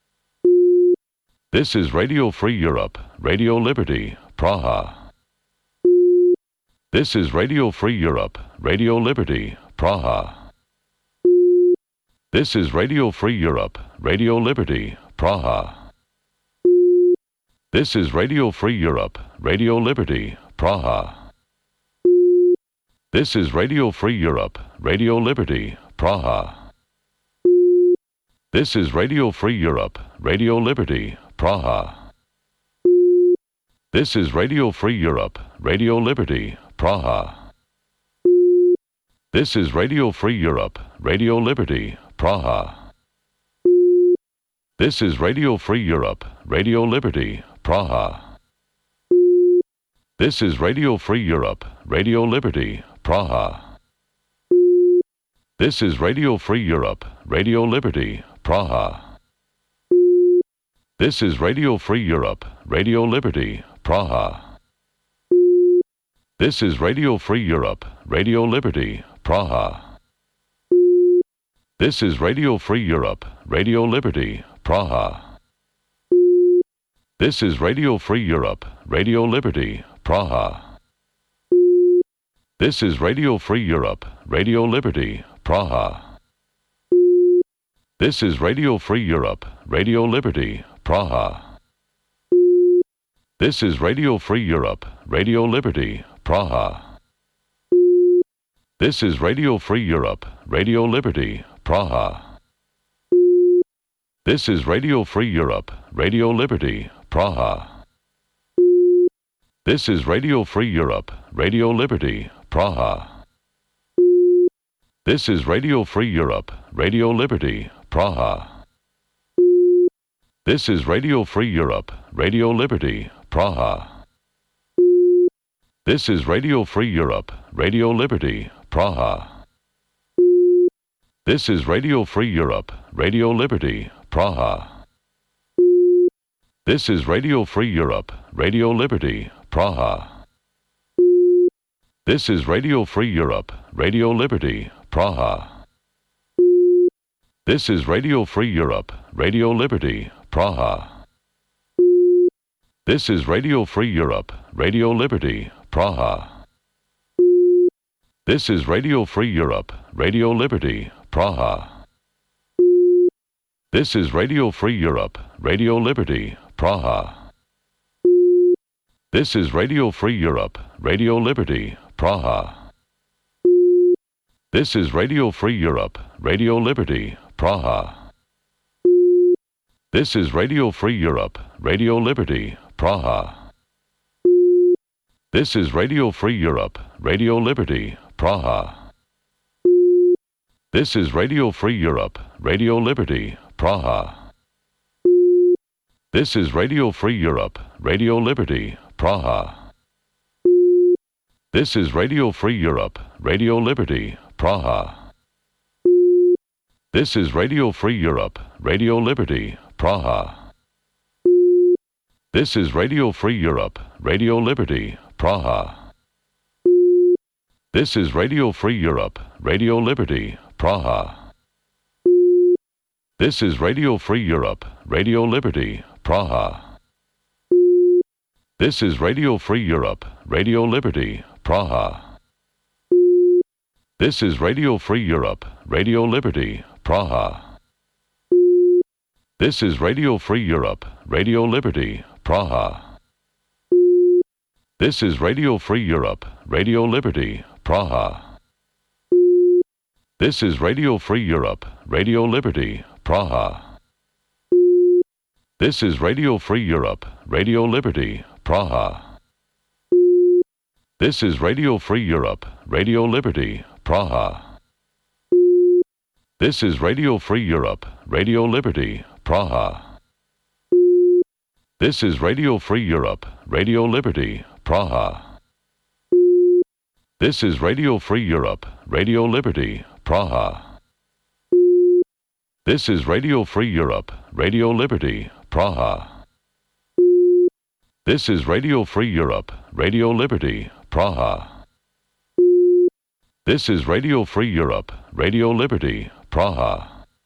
This is Radio Free Europe, Radio Liberty, Praha. This is Radio Free Europe, Radio Liberty, Praha. This is Radio Free Europe, Radio Liberty, Praha. This is Radio Free Europe, Radio Liberty, Praha. This is Radio Free Europe, Radio Liberty, Praha. This is Radio Free Europe, Radio Liberty, Praha. This is Radio Free Europe, Radio Liberty, Praha. This is Radio Free Europe, Radio Liberty, Praha. This is Radio Free Europe, Radio Liberty, Praha. This is Radio Free Europe, Radio Liberty, Praha. This is Radio Free Europe, Radio Liberty, Praha. This is Radio Free Europe, Radio Liberty, Praha. This is Radio Free Europe, Radio Liberty, Praha. This is Radio Free Europe, Radio Liberty, Praha. This is Radio Free Europe, Radio Liberty, Praha. This is Radio Free Europe, Radio Liberty, Praha. This is Radio Free Europe, Radio Liberty, Praha. This is Radio Free Europe, Radio Liberty, Praha. This is Radio Free Europe, Radio Liberty, Praha. This is Radio Free Europe, Radio Liberty, Praha. This is Radio Free Europe, Radio Liberty, Praha. This is Radio Free Europe, Radio Liberty, Praha. This is Radio Free Europe, Radio Liberty, Praha. This is Radio Free Europe, Radio Liberty, Praha. This is Radio Free Europe, Radio Liberty, Praha. This is Radio Free Europe, Radio Liberty, Praha. This is Radio Free Europe, Radio Liberty, Praha. This is Radio Free Europe, Radio Liberty, Praha. This is Radio Free Europe, Radio Liberty, Praha. This is Radio Free Europe, Radio Liberty, Praha. This is Radio Free Europe, Radio Liberty, Praha. This is Radio Free Europe, Radio Liberty, Praha. This is Radio Free Europe, Radio Liberty, Praha. This is Radio Free Europe, Radio Liberty, Praha. This is Radio Free Europe, Radio Liberty, Praha. This is Radio Free Europe, Radio Liberty, Praha. This is Radio Free Europe, Radio Liberty, Praha. This is Radio Free Europe, Radio Liberty, Praha. This is Radio Free Europe, Radio Liberty, Praha. This is Radio Free Europe, Radio Liberty, Praha. This is Radio Free Europe, Radio Liberty, Praha. This is Radio Free Europe, Radio Liberty, Praha. This is Radio Free Europe, Radio Liberty, Praha. This is Radio Free Europe, Radio Liberty, Praha. This is Radio Free Europe, Radio Liberty, Praha. This is Radio Free Europe, Radio Liberty, Praha. This is Radio Free Europe, Radio Liberty, Praha. This is Radio Free Europe, Radio Liberty, Praha. This is Radio Free Europe, Radio Liberty, Praha. This is Radio Free Europe, Radio Liberty, Praha. This is Radio Free Europe, Radio Liberty, Praha. This is Radio Free Europe, Radio Liberty, Praha. This is Radio Free Europe, Radio Liberty, Praha. This is Radio Free Europe, Radio Liberty, Praha. This is Radio Free Europe, Radio Liberty, Praha.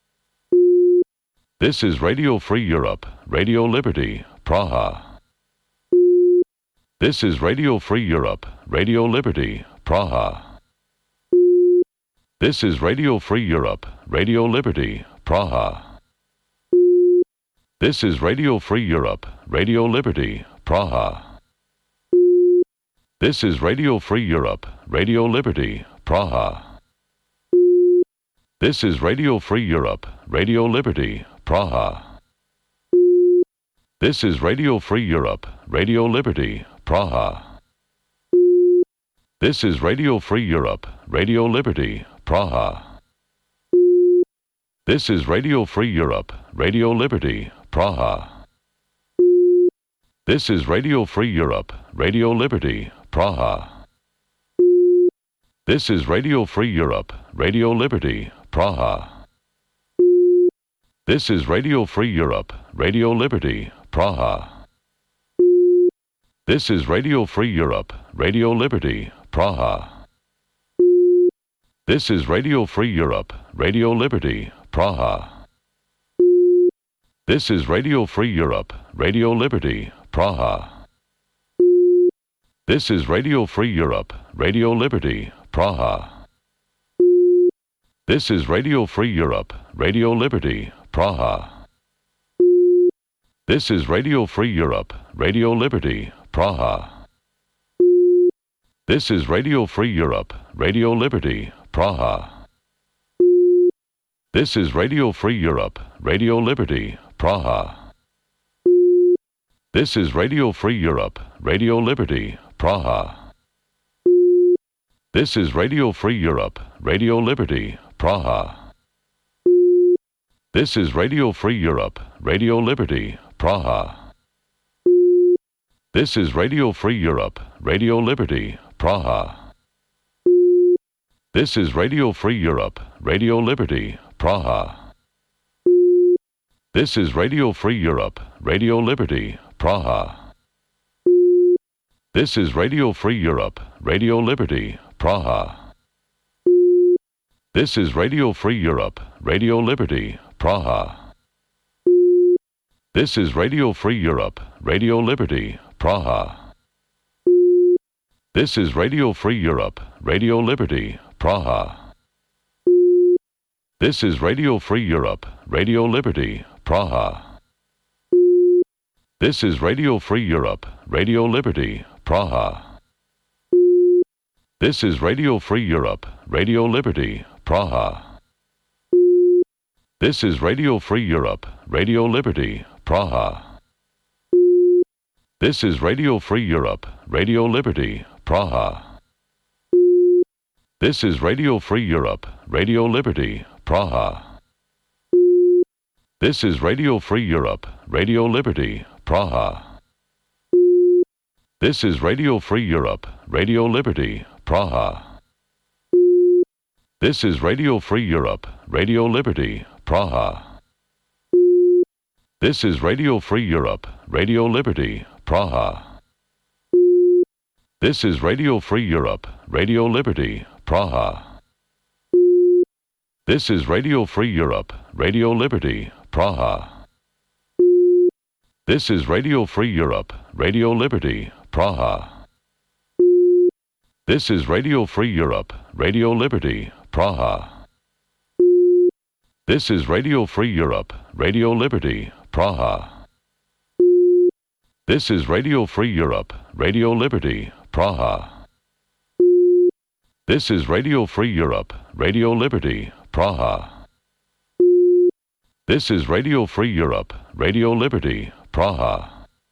This is Radio Free Europe, Radio Liberty, Praha. This is Radio Free Europe, Radio Liberty, Praha. This is Radio Free Europe, Radio Liberty, Praha. This is Radio Free Europe, Radio Liberty, Praha. This is Radio Free Europe, Radio Liberty, Praha. This is Radio Free Europe, Radio Liberty, Praha. This is Radio Free Europe, Radio Liberty, Praha. This is Radio Free Europe, Radio Liberty, Praha. This is Radio Free Europe, Radio Liberty, Praha. This is Radio Free Europe, Radio Liberty, Praha. This is Radio Free Europe, Radio Liberty, Praha. This is Radio Free Europe, Radio Liberty, Praha. This is Radio Free Europe, Radio Liberty, Praha. This is Radio Free Europe, Radio Liberty, Praha. This is Radio Free Europe, Radio Liberty, Praha. This is Radio Free Europe, Radio Liberty, Praha. This is Radio Free Europe, Radio Liberty, Praha. This is Radio Free Europe, Radio Liberty, Praha. This is Radio Free Europe, Radio Liberty, Praha. This is Radio Free Europe, Radio Liberty, Praha. This is Radio Free Europe, Radio Liberty, Praha. This is Radio Free Europe, Radio Liberty, Praha. This is Radio Free Europe, Radio Liberty, Praha. This is Radio Free Europe, Radio Liberty, Praha. This is Radio Free Europe, Radio Liberty, Praha. This is Radio Free Europe, Radio Liberty, Praha. This is Radio Free Europe, Radio Liberty, Praha. This is Radio Free Europe, Radio Liberty, Praha. This is Radio Free Europe, Radio Liberty, Praha. This is Radio Free Europe, Radio Liberty, Praha. This is Radio Free Europe, Radio Liberty, Praha. This is Radio Free Europe, Radio Liberty, Praha. This is Radio Free Europe, Radio Liberty, Praha. This is Radio Free Europe, Radio Liberty, Praha. This is Radio Free Europe, Radio Liberty, Praha. This is Radio Free Europe, Radio Liberty, Praha. This is Radio Free Europe, Radio Liberty, Praha. This is Radio Free Europe, Radio Liberty, Praha. This is Radio Free Europe, Radio Liberty, Praha. This is Radio Free Europe, Radio Liberty, Praha. This is Radio Free Europe, Radio Liberty, Praha. This is Radio Free Europe, Radio Liberty, Praha. This is Radio Free Europe, Radio Liberty, Praha. This is Radio Free Europe, Radio Liberty, Praha. This is Radio Free Europe, Radio Liberty, Praha. This is Radio Free Europe, Radio Liberty, Praha. This is Radio Free Europe, Radio Liberty, Praha. This is Radio Free Europe, Radio Liberty, Praha.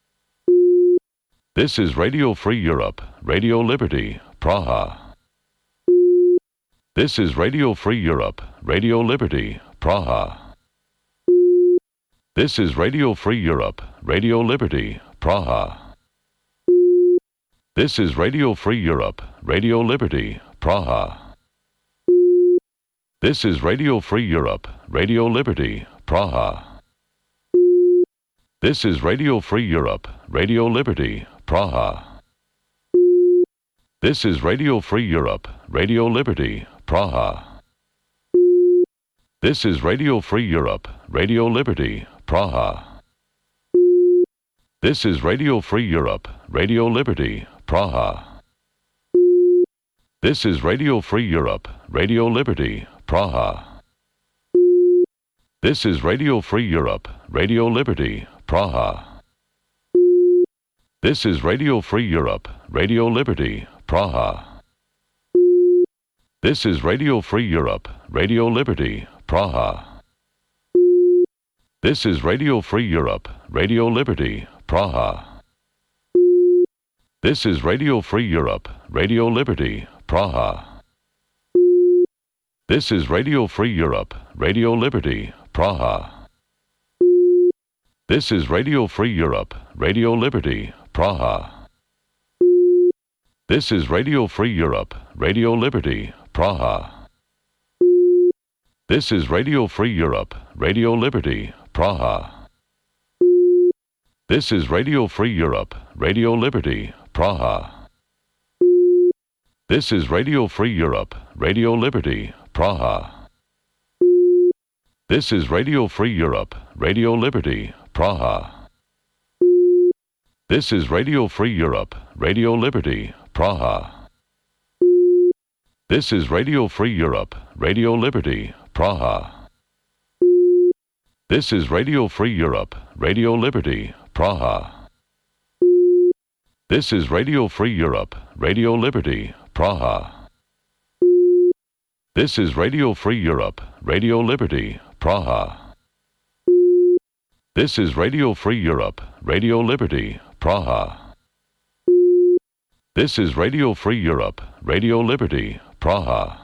This is Radio Free Europe, Radio Liberty, Praha. This is Radio Free Europe, Radio Liberty, Praha. This is Radio Free Europe, Radio Liberty, Praha. This is Radio Free Europe, Radio Liberty, Praha. This is Radio Free Europe, Radio Liberty, Praha. This is Radio Free Europe, Radio Liberty, Praha. This is Radio Free Europe, Radio Liberty, Praha. This is Radio Free Europe, Radio Liberty, Praha. This is Radio Free Europe, Radio Liberty, Praha. This is Radio Free Europe, Radio Liberty, Praha. This is Radio Free Europe, Radio Liberty, Praha. This is Radio Free Europe, Radio Liberty, Praha. This is Radio Free Europe, Radio Liberty, Praha. This is Radio Free Europe, Radio Liberty, Praha. This is Radio Free Europe, Radio Liberty, Praha. This is Radio Free Europe, Radio Liberty, Praha. This is Radio Free Europe, Radio Liberty, Praha. This is Radio Free Europe, Radio Liberty, Praha. This is Radio Free Europe, Radio Liberty, Praha. This is Radio Free Europe, Radio Liberty, Praha. This is Radio Free Europe, Radio Liberty, Praha. This is Radio Free Europe, Radio Liberty, Praha. This is Radio Free Europe, Radio Liberty, Praha. This is Radio Free Europe, Radio Liberty, Praha. This is Radio Free Europe, Radio Liberty, Praha. This is Radio Free Europe, Radio Liberty, Praha. This is Radio Free Europe, Radio Liberty, Praha. This is Radio Free Europe, Radio Liberty, Praha. This is Radio Free Europe, Radio Liberty, Praha.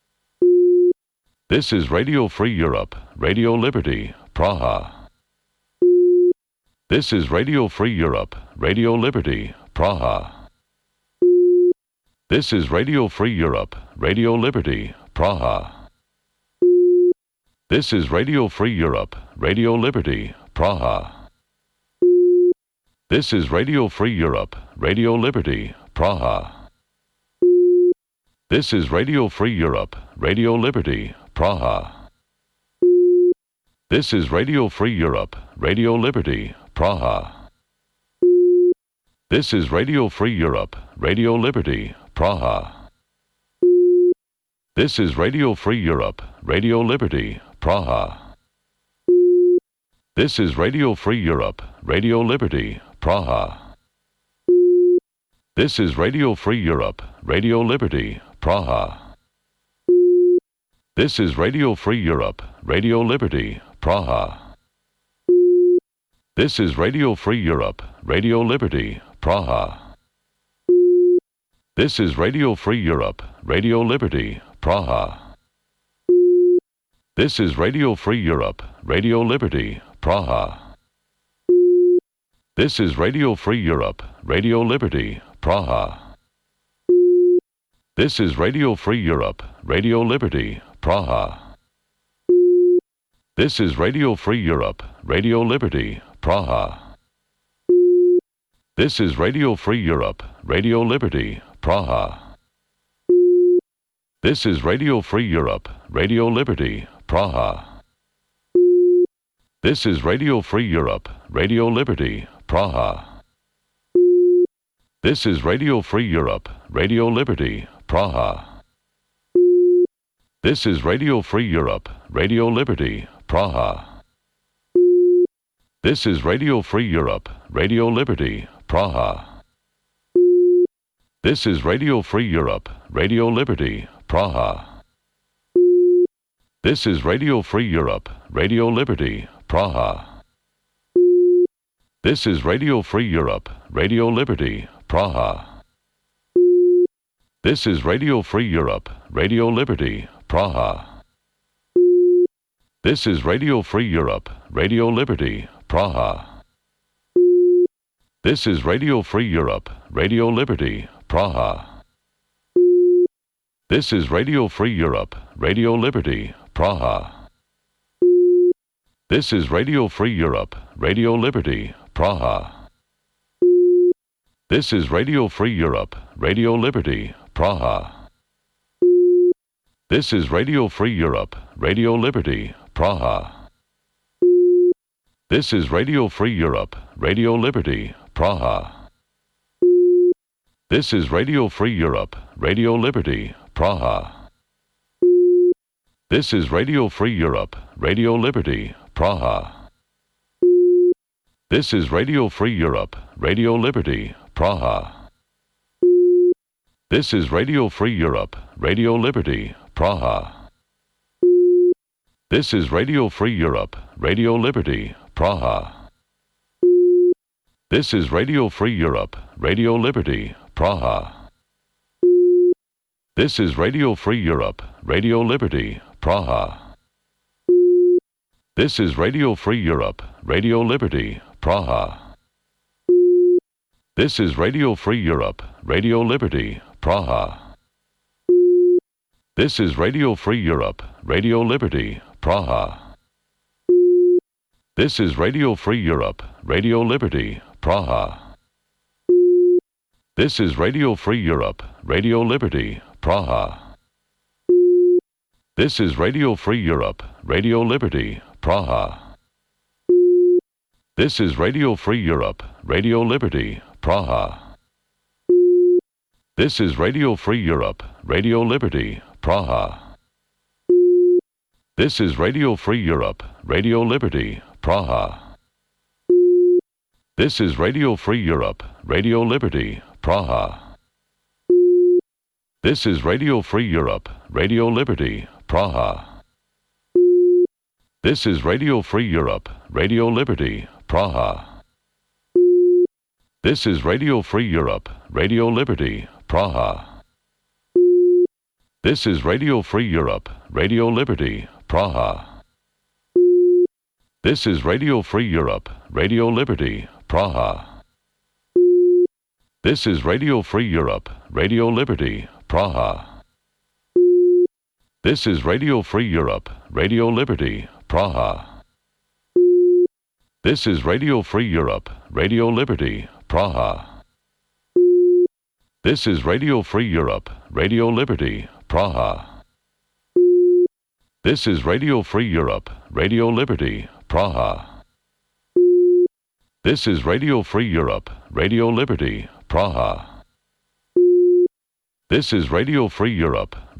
This is Radio Free Europe, Radio Liberty, Praha. This is Radio Free Europe, Radio Liberty, Praha. This is Radio Free Europe, Radio Liberty, Praha. This is Radio Free Europe, Radio Liberty, Praha. This is Radio Free Europe, Radio Liberty, Praha. This is Radio Free Europe, Radio Liberty, Praha. This is Radio Free Europe, Radio Liberty, Praha. This is Radio Free Europe, Radio Liberty, Praha. This is Radio Free Europe, Radio Liberty, Praha. This is Radio Free Europe, Radio Liberty, Praha. This is Radio Free Europe, Radio Liberty, Praha. This is Radio Free Europe, Radio Liberty, Praha. This is Radio Free Europe, Radio Liberty, Praha. This is Radio Free Europe, Radio Liberty, Praha. This is Radio Free Europe, Radio Liberty, Praha. This is Radio Free Europe, Radio Liberty, Praha. This is Radio Free Europe, Radio Liberty, Praha. This is Radio Free Europe, Radio Liberty, Praha. This is Radio Free Europe, Radio Liberty, Praha. This is Radio Free Europe, Radio Liberty, Praha. This is Radio Free Europe, Radio Liberty, Praha. This is Radio Free Europe, Radio Liberty, Praha. This is Radio Free Europe, Radio Liberty, Praha. This is Radio Free Europe, Radio Liberty, Praha. This is Radio Free Europe, Radio Liberty, Praha. This is Radio Free Europe, Radio Liberty, Praha. This is Radio Free Europe, Radio Liberty, Praha. This is Radio Free Europe, Radio Liberty, Praha. This is Radio Free Europe, Radio Liberty, Praha. This is Radio Free Europe, Radio Liberty, Praha. This is Radio Free Europe, Radio Liberty, Praha. This is Radio Free Europe, Radio Liberty, Praha. This is Radio Free Europe, Radio Liberty, Praha. This is Radio Free Europe, Radio Liberty, Praha. This is Radio Free Europe, Radio Liberty, Praha. This is Radio Free Europe, Radio Liberty, Praha. This is Radio Free Europe, Radio Liberty, Praha. This is Radio Free Europe, Radio Liberty, Praha. This is Radio Free Europe, Radio Liberty, Praha. This is Radio Free Europe, Radio Liberty, Praha. This is Radio Free Europe, Radio Liberty, Praha. This is Radio Free Europe, Radio Liberty, Praha. This is Radio Free Europe, Radio Liberty, Praha. This is Radio Free Europe, Radio Liberty, Praha. This is Radio Free Europe, Radio Liberty, Praha. This is Radio Free Europe, Radio Liberty, Praha. This is Radio Free Europe, Radio Liberty, Praha. This is Radio Free Europe, Radio Liberty, Praha. This is Radio Free Europe, Radio Liberty, Praha. This is Radio Free Europe, Radio Liberty, Praha. This is Radio Free Europe, Radio Liberty, Praha. This is Radio Free Europe, Radio Liberty, Praha. This is Radio Free Europe, Radio Liberty, Praha. This is Radio Free Europe, Radio Liberty, Praha. This is Radio Free Europe, Radio Liberty, Praha. This is Radio Free Europe, Radio Liberty, Praha. This is Radio Free Europe, Radio Liberty, Praha. This is Radio Free Europe, Radio Liberty, Praha. This is Radio Free Europe, Radio Liberty, Praha. This is Radio Free Europe, Radio Liberty, Praha. This is Radio Free Europe, Radio Liberty, Praha. This is Radio Free Europe, Radio Liberty, Praha. This is Radio Free Europe, Radio Liberty, Praha. This is Radio Free Europe,